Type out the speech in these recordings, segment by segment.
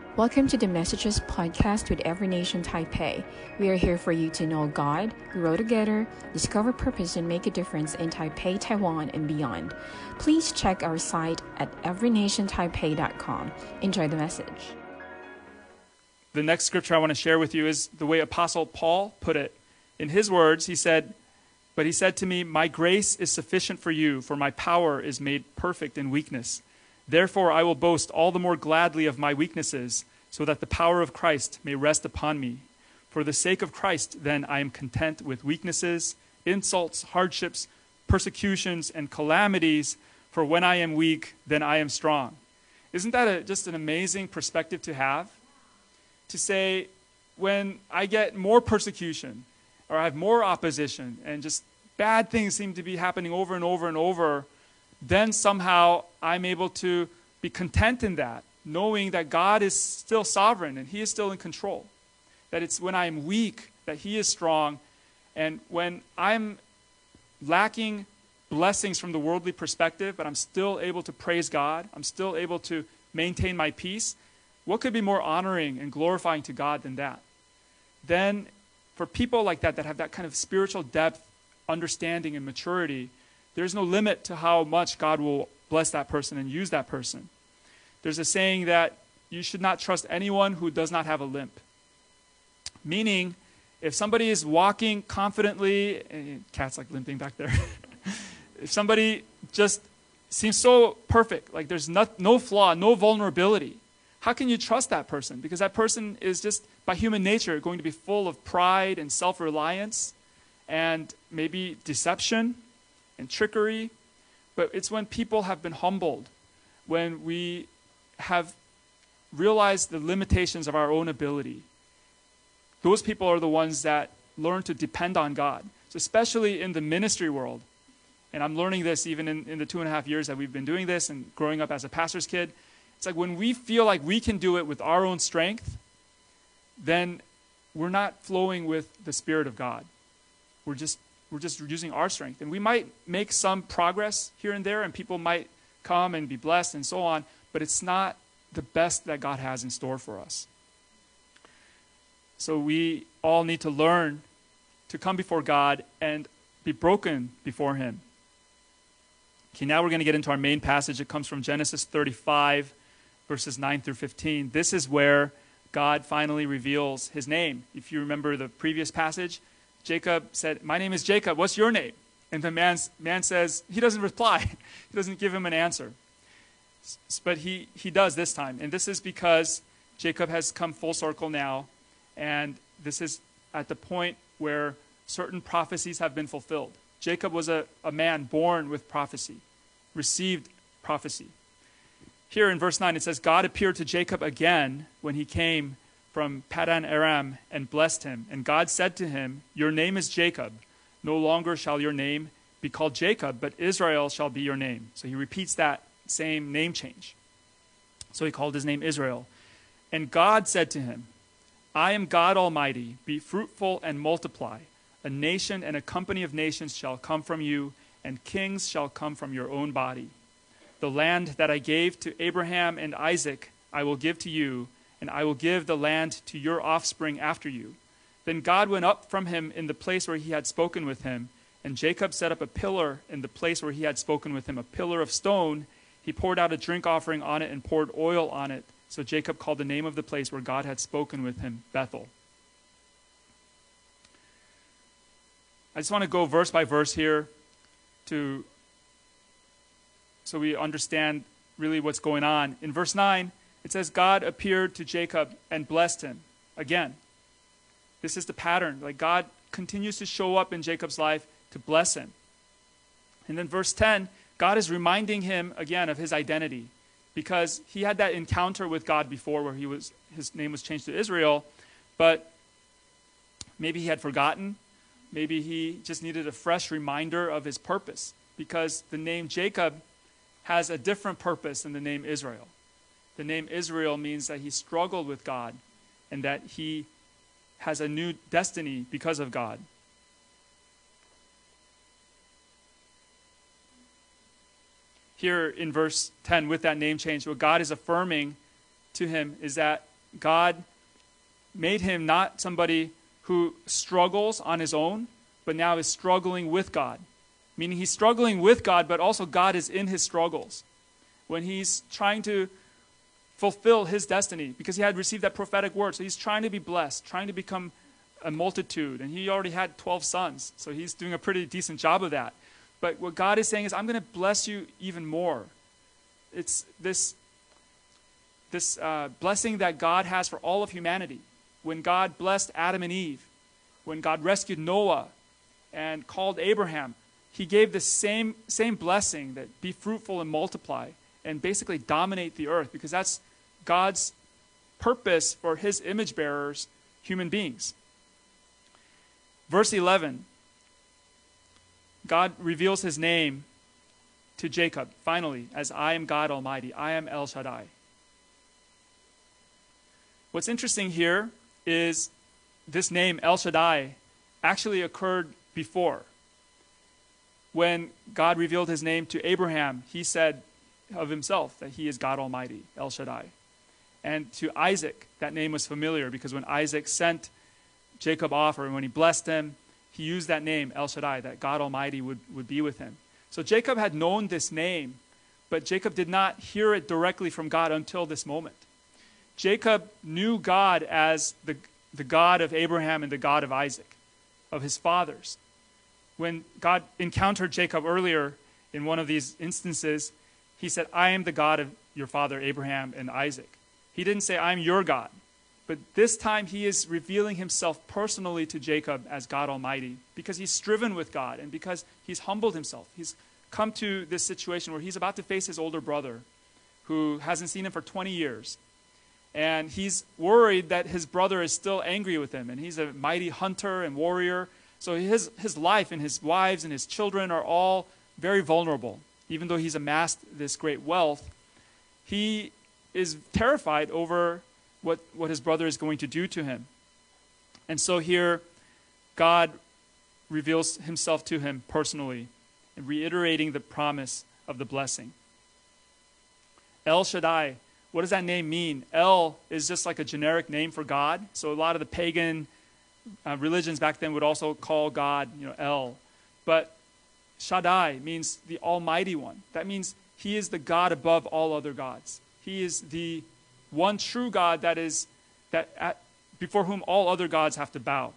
Welcome to the Messages podcast with Every Nation Taipei. We are here for you to know God, grow together, discover purpose, and make a difference in Taipei, Taiwan, and beyond. Please check our site at everynationtaipei.com. Enjoy the message. The next scripture I want to share with you is the way Apostle Paul put it. In his words, he said, "But he said to me, my grace is sufficient for you, for my power is made perfect in weakness. Therefore I will boast all the more gladly of my weaknesses, so that the power of Christ may rest upon me. For the sake of Christ, then, I am content with weaknesses, insults, hardships, persecutions, and calamities, for when I am weak, then I am strong." Isn't that just an amazing perspective to have? To say, when I get more persecution, or I have more opposition, and just bad things seem to be happening over and over and over, then somehow I'm able to be content in that, knowing that God is still sovereign and He is still in control. That it's when I'm weak that He is strong, and when I'm lacking blessings from the worldly perspective, but I'm still able to praise God, I'm still able to maintain my peace, what could be more honoring and glorifying to God than that? Then for people like that have that kind of spiritual depth, understanding, and maturity, there's no limit to how much God will bless that person and use that person. There's a saying that you should not trust anyone who does not have a limp. Meaning, if somebody is walking confidently, and cat's like limping back there. If somebody just seems so perfect, like there's no flaw, no vulnerability, how can you trust that person? Because that person is just, by human nature, going to be full of pride and self-reliance and maybe deception and trickery. But it's when people have been humbled, when we have realized the limitations of our own ability, those people are the ones that learn to depend on God. So especially in the ministry world, and I'm learning this even in the 2.5 years that we've been doing this and growing up as a pastor's kid, it's like when we feel like we can do it with our own strength, then we're not flowing with the Spirit of God. We're just using our strength. And we might make some progress here and there, and people might come and be blessed and so on, but it's not the best that God has in store for us. So we all need to learn to come before God and be broken before Him. Okay, now we're going to get into our main passage. It comes from Genesis 35, verses 9 through 15. This is where God finally reveals His name. If you remember the previous passage, Jacob said, "My name is Jacob, what's your name?" And the man says, he doesn't reply. He doesn't give him an answer. But he does this time. And this is because Jacob has come full circle now. And this is at the point where certain prophecies have been fulfilled. Jacob was a man born with prophecy, received prophecy. Here in verse 9 it says, God appeared to Jacob again when he came from Paddan Aram and blessed him. And God said to him, "Your name is Jacob. No longer shall your name be called Jacob, but Israel shall be your name." So he repeats that same name change. So he called his name Israel. And God said to him, "I am God Almighty. Be fruitful and multiply. A nation and a company of nations shall come from you, and kings shall come from your own body. The land that I gave to Abraham and Isaac I will give to you, and I will give the land to your offspring after you." Then God went up from him in the place where he had spoken with him, and Jacob set up a pillar in the place where he had spoken with him, a pillar of stone. He poured out a drink offering on it and poured oil on it. So Jacob called the name of the place where God had spoken with him Bethel. I just want to go verse by verse here so we understand really what's going on. In verse 9, it says, God appeared to Jacob and blessed him. Again, this is the pattern. Like God continues to show up in Jacob's life to bless him. And then verse 10, God is reminding him again of his identity, because he had that encounter with God before where his name was changed to Israel, but maybe he had forgotten. Maybe he just needed a fresh reminder of his purpose, because the name Jacob has a different purpose than the name Israel. The name Israel means that he struggled with God and that he has a new destiny because of God. Here in verse 10, with that name change, what God is affirming to him is that God made him not somebody who struggles on his own, but now is struggling with God. Meaning he's struggling with God, but also God is in his struggles. When he's trying to fulfill his destiny, because he had received that prophetic word. So he's trying to be blessed, trying to become a multitude. And he already had 12 sons, so he's doing a pretty decent job of that. But what God is saying is, I'm going to bless you even more. It's this blessing that God has for all of humanity. When God blessed Adam and Eve, when God rescued Noah and called Abraham, he gave the same blessing that be fruitful and multiply and basically dominate the earth, because that's God's purpose for his image bearers, human beings. Verse 11, God reveals his name to Jacob, finally, as I am God Almighty. I am El Shaddai. What's interesting here is this name, El Shaddai, actually occurred before. When God revealed his name to Abraham, he said of himself that he is God Almighty, El Shaddai. And to Isaac, that name was familiar, because when Isaac sent Jacob off, or when he blessed him, he used that name, El Shaddai, that God Almighty would be with him. So Jacob had known this name, but Jacob did not hear it directly from God until this moment. Jacob knew God as the God of Abraham and the God of Isaac, of his fathers. When God encountered Jacob earlier in one of these instances, he said, I am the God of your father Abraham and Isaac. He didn't say, I'm your God. But this time he is revealing himself personally to Jacob as God Almighty, because he's striven with God and because he's humbled himself. He's come to this situation where he's about to face his older brother who hasn't seen him for 20 years. And he's worried that his brother is still angry with him. And he's a mighty hunter and warrior. So his life and his wives and his children are all very vulnerable. Even though he's amassed this great wealth, he is terrified over what his brother is going to do to him. And so here, God reveals himself to him personally, and reiterating the promise of the blessing. El Shaddai, what does that name mean? El is just like a generic name for God. So a lot of the pagan religions back then would also call God, El. But Shaddai means the Almighty One. That means he is the God above all other gods. He is the one true God before whom all other gods have to bow.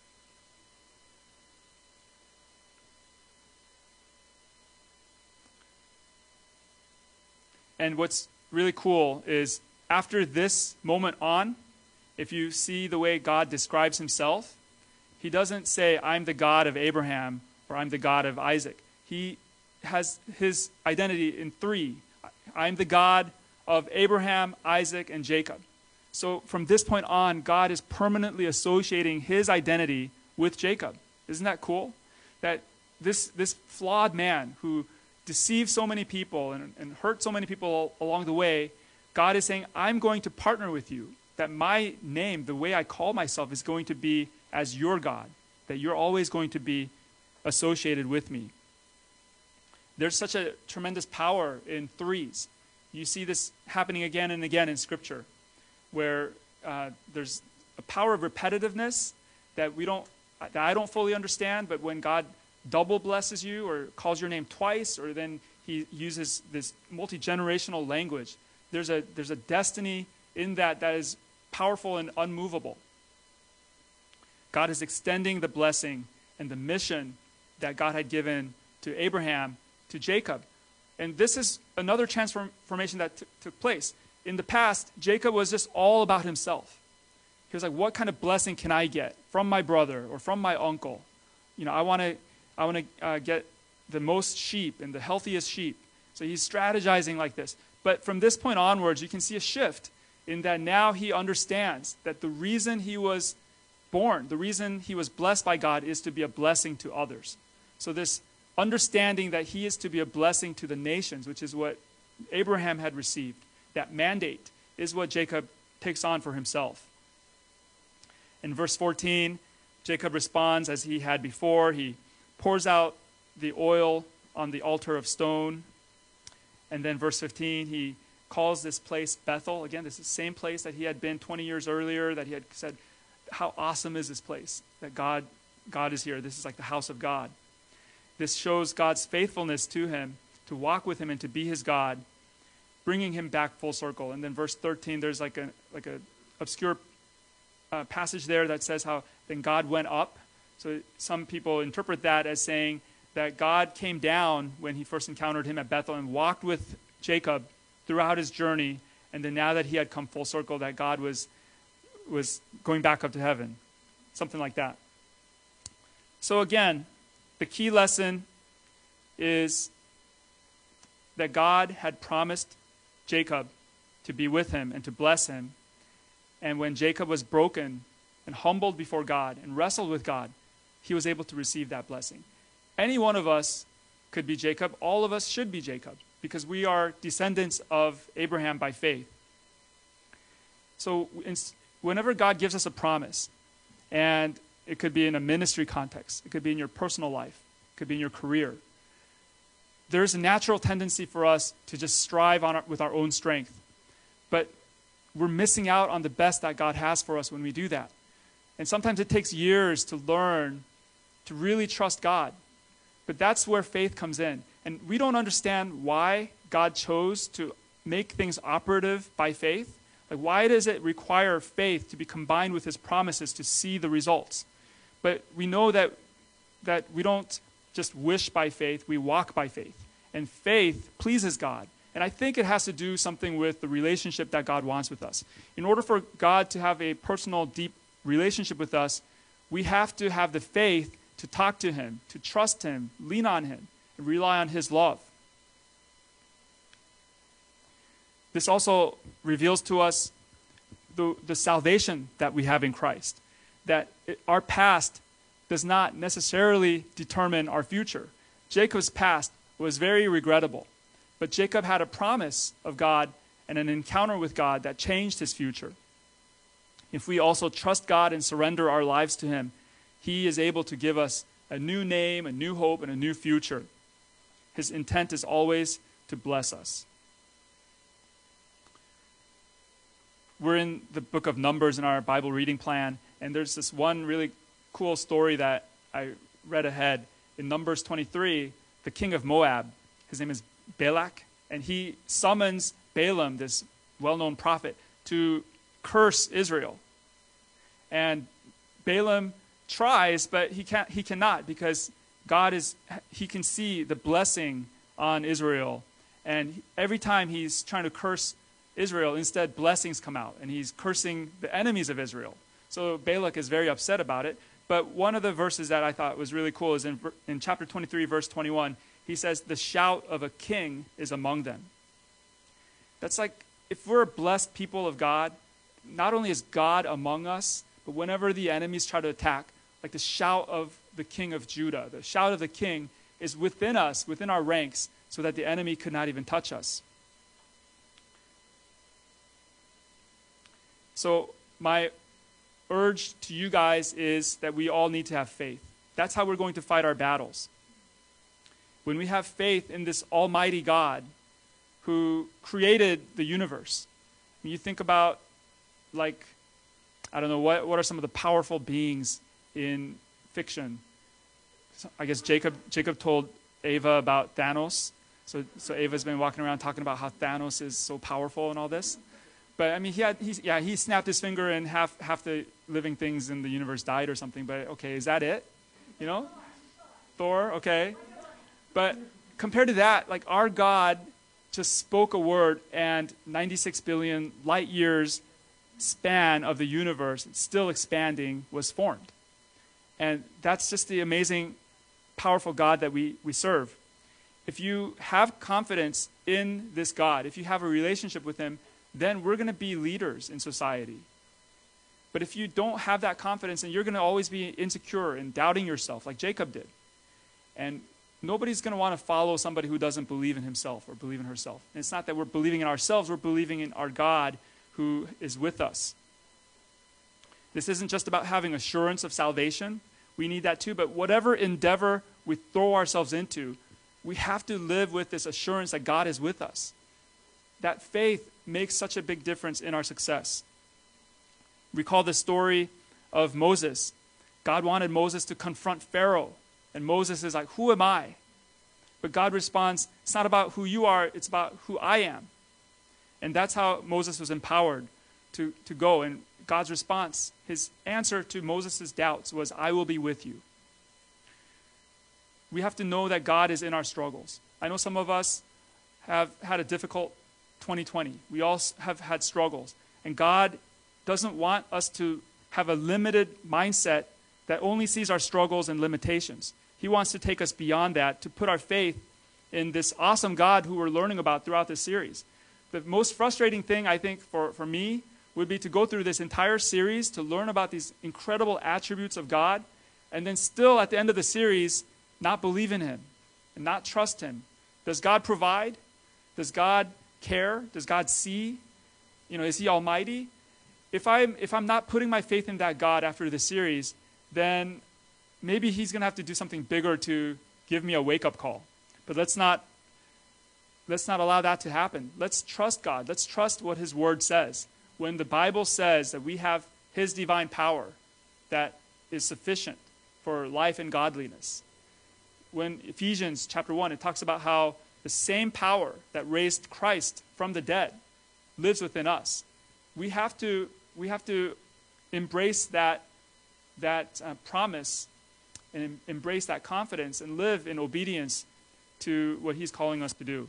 And what's really cool is after this moment on, if you see the way God describes himself, he doesn't say, I'm the God of Abraham or I'm the God of Isaac. He has his identity in three. I'm the God of Abraham, Isaac, and Jacob. So from this point on, God is permanently associating his identity with Jacob. Isn't that cool? That this flawed man who deceived so many people and hurt so many people along the way, God is saying, I'm going to partner with you. That my name, the way I call myself, is going to be as your God. That you're always going to be associated with me. There's such a tremendous power in threes. You see this happening again and again in Scripture, where there's a power of repetitiveness that I don't fully understand, but when God double blesses you or calls your name twice, or then he uses this multi-generational language, there's a destiny in that is powerful and unmovable. God is extending the blessing and the mission that God had given to Abraham to Jacob. And this is another transformation that took place. In the past, Jacob was just all about himself. He was like, what kind of blessing can I get from my brother or from my uncle? I want to get the most sheep and the healthiest sheep. So he's strategizing like this. But from this point onwards, you can see a shift in that now he understands that the reason he was born, the reason he was blessed by God, is to be a blessing to others. So this understanding that he is to be a blessing to the nations, which is what Abraham had received, that mandate is what Jacob takes on for himself. In verse 14, Jacob responds as he had before. He pours out the oil on the altar of stone. And then verse 15, he calls this place Bethel. Again, this is the same place that he had been 20 years earlier, that he had said, how awesome is this place, that God is here. This is like the house of God. This shows God's faithfulness to him, to walk with him and to be his God, bringing him back full circle. And then verse 13, there's like a obscure passage there that says how then God went up. So some people interpret that as saying that God came down when he first encountered him at Bethel and walked with Jacob throughout his journey. And then now that he had come full circle, that God was going back up to heaven. Something like that. So again, the key lesson is that God had promised Jacob to be with him and to bless him. And when Jacob was broken and humbled before God and wrestled with God, he was able to receive that blessing. Any one of us could be Jacob. All of us should be Jacob because we are descendants of Abraham by faith. So whenever God gives us a promise, and it could be in a ministry context, it could be in your personal life, it could be in your career, there's a natural tendency for us to just strive with our own strength. But we're missing out on the best that God has for us when we do that. And sometimes it takes years to learn to really trust God. But that's where faith comes in. And we don't understand why God chose to make things operative by faith. Like, why does it require faith to be combined with his promises to see the results? But we know that we don't just wish by faith, we walk by faith. And faith pleases God. And I think it has to do something with the relationship that God wants with us. In order for God to have a personal, deep relationship with us, we have to have the faith to talk to him, to trust him, lean on him, and rely on his love. This also reveals to us the salvation that we have in Christ. That our past does not necessarily determine our future. Jacob's past was very regrettable, but Jacob had a promise of God and an encounter with God that changed his future. If we also trust God and surrender our lives to him, he is able to give us a new name, a new hope, and a new future. His intent is always to bless us. We're in the book of Numbers in our Bible reading plan, and there's this one really cool story that I read ahead. In Numbers 23, the king of Moab, his name is Balak, and he summons Balaam, this well-known prophet, to curse Israel. And Balaam tries, but he cannot, because he can see the blessing on Israel. And every time he's trying to curse Israel, instead blessings come out, and he's cursing the enemies of Israel. So Balak is very upset about it. But one of the verses that I thought was really cool is in chapter 23, verse 21. He says, the shout of a king is among them. That's like, if we're a blessed people of God, not only is God among us, but whenever the enemies try to attack, like the shout of the king of Judah, the shout of the king is within us, within our ranks, so that the enemy could not even touch us. So my urge to you guys is that we all need to have faith. That's how we're going to fight our battles. When we have faith in this almighty God who created the universe. When you think about, like, I don't know, what are some of the powerful beings in fiction? So I guess Jacob told Ava about Thanos. So Ava's been walking around talking about how Thanos is so powerful and all this. But I mean, he snapped his finger and half the living things in the universe died or something. But okay, is that it? You know, Thor. Okay, but compared to that, like, our God just spoke a word, and 96 billion light years span of the universe, still expanding, was formed. And that's just the amazing, powerful God that we serve. If you have confidence in this God, if you have a relationship with him, then we're going to be leaders in society. But if you don't have that confidence, then you're going to always be insecure and doubting yourself, like Jacob did. And nobody's going to want to follow somebody who doesn't believe in himself or believe in herself. And it's not that we're believing in ourselves, we're believing in our God who is with us. This isn't just about having assurance of salvation. We need that too. But whatever endeavor we throw ourselves into, we have to live with this assurance that God is with us. that faith makes such a big difference in our success. Recall the story of Moses. God wanted Moses to confront Pharaoh, and Moses is like, who am I? But God responds, it's not about who you are, it's about who I am. And that's how Moses was empowered to go. And God's response, his answer to Moses' doubts was, I will be with you. We have to know that God is in our struggles. I know some of us have had a difficult 2020. We all have had struggles. And God doesn't want us to have a limited mindset that only sees our struggles and limitations. He wants to take us beyond that, to put our faith in this awesome God who we're learning about throughout this series. The most frustrating thing, I think, for me would be to go through this entire series to learn about these incredible attributes of God, and then still at the end of the series not believe in him and not trust him. Does God provide? Does God care? Does God see? Is he almighty? If I'm not putting my faith in that God after the series, then maybe he's going to have to do something bigger to give me a wake-up call. But let's not allow that to happen. Let's trust God. Let's trust what his word says. When the Bible says that we have his divine power that is sufficient for life and godliness. When Ephesians chapter 1, it talks about how the same power that raised Christ from the dead lives within us. We have to embrace that promise and embrace that confidence and live in obedience to what he's calling us to do.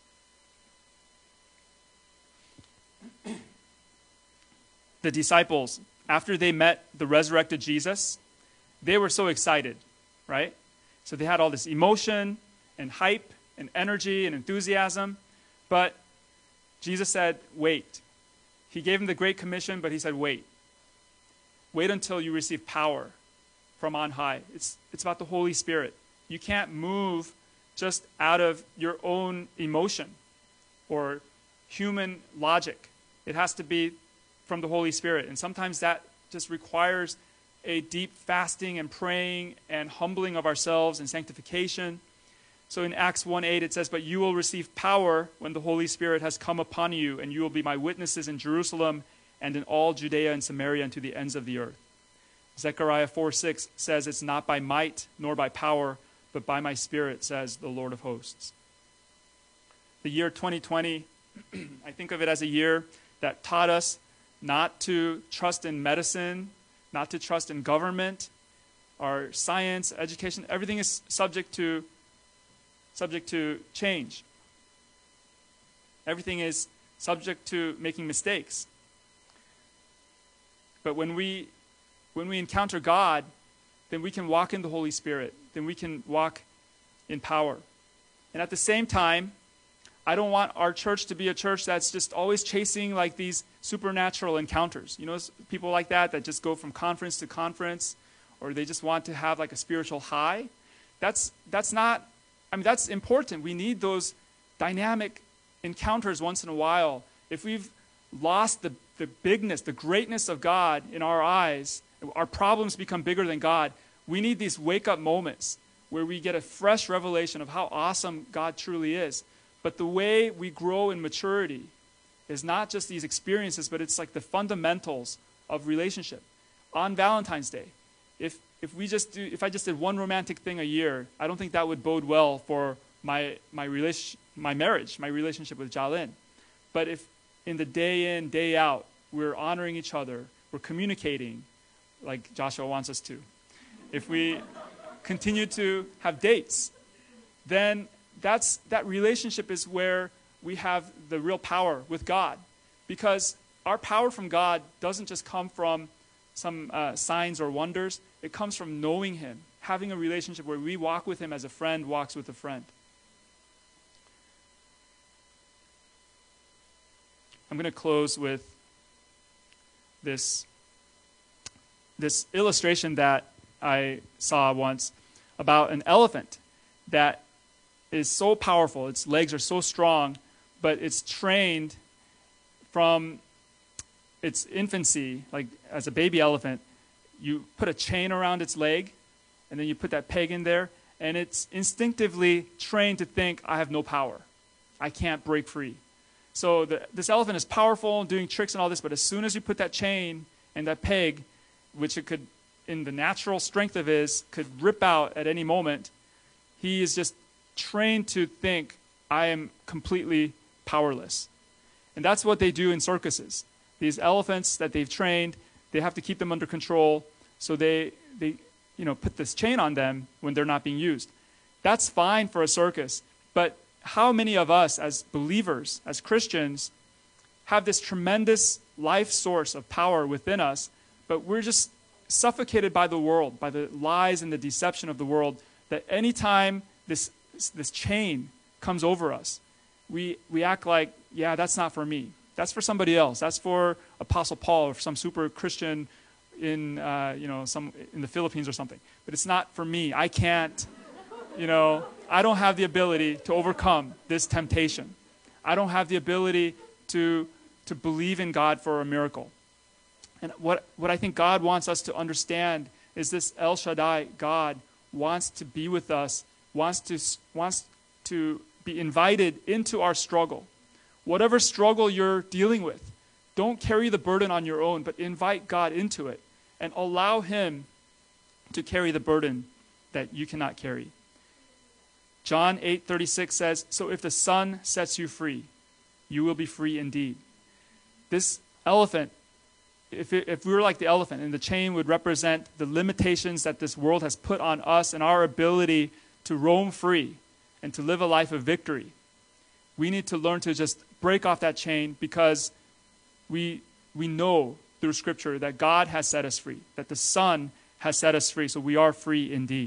The disciples, after they met the resurrected Jesus, they were so excited, right? So they had all this emotion and hype and energy and enthusiasm, but Jesus said, wait. He gave them the Great Commission, but he said, wait. Wait until you receive power from on high. It's about the Holy Spirit. You can't move just out of your own emotion or human logic. It has to be from the Holy Spirit. And sometimes that just requires a deep fasting and praying and humbling of ourselves and sanctification. So in Acts 1:8 it says, but you will receive power when the Holy Spirit has come upon you, and you will be my witnesses in Jerusalem and in all Judea and Samaria and to the ends of the earth. Zechariah 4:6 says, it's not by might nor by power, but by my Spirit, says the Lord of hosts. The year 2020, I think of it as a year that taught us not to trust in medicine, not to trust in government, our science, education. Everything is subject to change. Everything is subject to making mistakes. But when we encounter God, then we can walk in the Holy Spirit. Then we can walk in power. And at the same time, I don't want our church to be a church that's just always chasing like these supernatural encounters. People like that just go from conference to conference, or they just want to have like a spiritual high. That's important. We need those dynamic encounters once in a while. If we've lost the bigness, the greatness of God in our eyes, our problems become bigger than God, we need these wake-up moments where we get a fresh revelation of how awesome God truly is. But the way we grow in maturity is not just these experiences, but it's like the fundamentals of relationship. On Valentine's Day, if I just did one romantic thing a year, I don't think that would bode well for my marriage, my relationship with Jalin. But if in the day in, day out, we're honoring each other, we're communicating like Joshua wants us to, if we continue to have dates, then that relationship is where we have the real power with God. Because our power from God doesn't just come from some signs or wonders. It comes from knowing him, having a relationship where we walk with him as a friend walks with a friend. I'm going to close with this illustration that I saw once about an elephant that is so powerful. Its legs are so strong, but it's trained from its infancy, like as a baby elephant. You put a chain around its leg, and then you put that peg in there, and it's instinctively trained to think, I have no power. I can't break free. So this elephant is powerful and doing tricks and all this, but as soon as you put that chain and that peg, which it could, in the natural strength of his, could rip out at any moment, he is just trained to think, I am completely powerless. And that's what they do in circuses. These elephants that they've trained, they have to keep them under control, so they put this chain on them when they're not being used. That's fine for a circus, but how many of us as believers, as Christians, have this tremendous life source of power within us, but we're just suffocated by the world, by the lies and the deception of the world, that anytime this chain comes over us, we act like, yeah, that's not for me. That's for somebody else. That's for Apostle Paul or some super Christian in the Philippines or something. But it's not for me. I can't, I don't have the ability to overcome this temptation. I don't have the ability to believe in God for a miracle. And what I think God wants us to understand is this El Shaddai God wants to be with us, wants to be invited into our struggle. Whatever struggle you're dealing with, don't carry the burden on your own, but invite God into it and allow him to carry the burden that you cannot carry. John 8:36 says, so if the Son sets you free, you will be free indeed. This elephant, if we were like the elephant, and the chain would represent the limitations that this world has put on us and our ability to roam free and to live a life of victory, we need to learn to just break off that chain, because we know through Scripture that God has set us free, that the Son has set us free, so we are free indeed.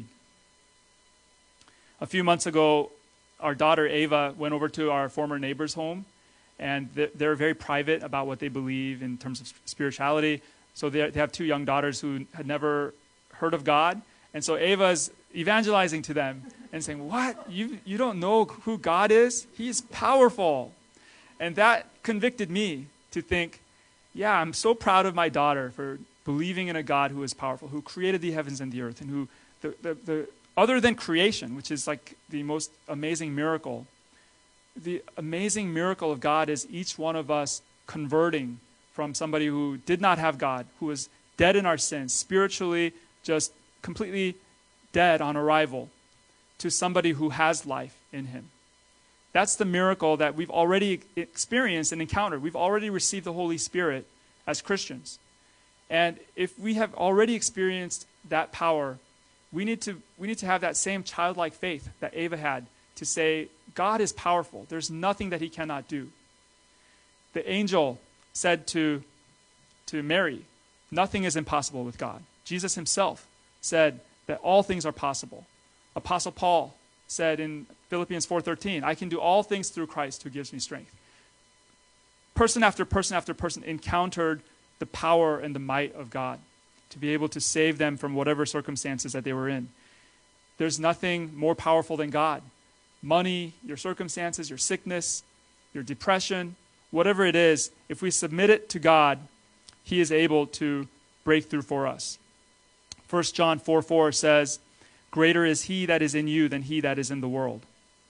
A few months ago, our daughter Ava went over to our former neighbor's home, and they're very private about what they believe in terms of spirituality. So they have two young daughters who had never heard of God, and so Ava's evangelizing to them and saying, what? You don't know who God is? He's powerful. And that convicted me to think, yeah, I'm so proud of my daughter for believing in a God who is powerful, who created the heavens and the earth, and who, the other than creation, which is like the most amazing miracle, the amazing miracle of God is each one of us converting from somebody who did not have God, who was dead in our sins, spiritually just completely dead on arrival, to somebody who has life in him. That's the miracle that we've already experienced and encountered. We've already received the Holy Spirit as Christians. And if we have already experienced that power, we need to have that same childlike faith that Ava had to say, God is powerful. There's nothing that he cannot do. The angel said to Mary, nothing is impossible with God. Jesus himself said that all things are possible. Apostle Paul said in Philippians 4:13, I can do all things through Christ who gives me strength. Person after person after person encountered the power and the might of God to be able to save them from whatever circumstances that they were in. There's nothing more powerful than God. Money, your circumstances, your sickness, your depression, whatever it is, if we submit it to God, he is able to break through for us. 1 John 4:4 says, greater is he that is in you than he that is in the world.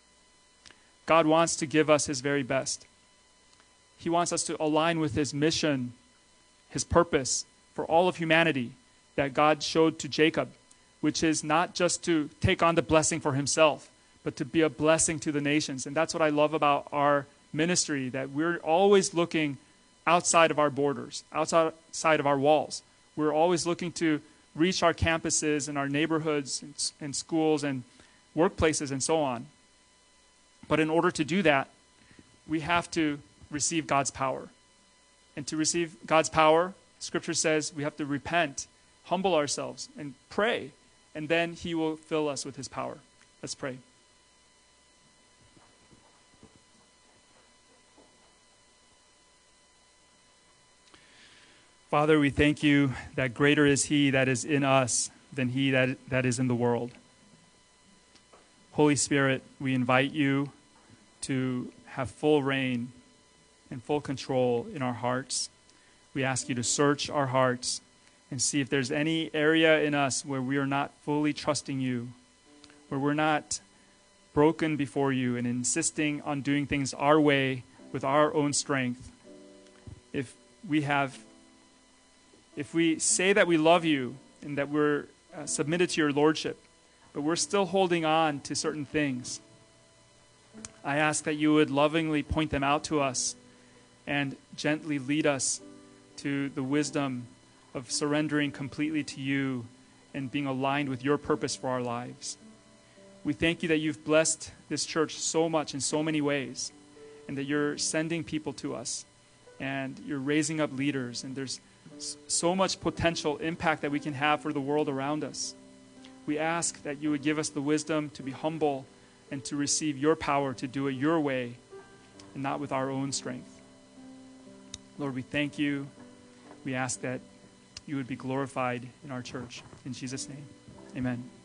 God wants to give us his very best. He wants us to align with his mission, his purpose for all of humanity that God showed to Jacob, which is not just to take on the blessing for himself, but to be a blessing to the nations. And that's what I love about our ministry, that we're always looking outside of our borders, outside of our walls. We're always looking to reach our campuses and our neighborhoods and schools and workplaces and so on. But in order to do that, we have to receive God's power. And to receive God's power, Scripture says we have to repent, humble ourselves, and pray, and then he will fill us with his power. Let's pray. Father, we thank you that greater is he that is in us than he that is in the world. Holy Spirit, we invite you to have full reign and full control in our hearts. We ask you to search our hearts and see if there's any area in us where we are not fully trusting you, where we're not broken before you and insisting on doing things our way with our own strength. If we say that we love you and that we're submitted to your lordship, but we're still holding on to certain things, I ask that you would lovingly point them out to us and gently lead us to the wisdom of surrendering completely to you and being aligned with your purpose for our lives. We thank you that you've blessed this church so much in so many ways, and that you're sending people to us, and you're raising up leaders, and there's so much potential impact that we can have for the world around us. We ask that you would give us the wisdom to be humble and to receive your power to do it your way and not with our own strength. Lord, we thank you. We ask that you would be glorified in our church. In Jesus' name, amen.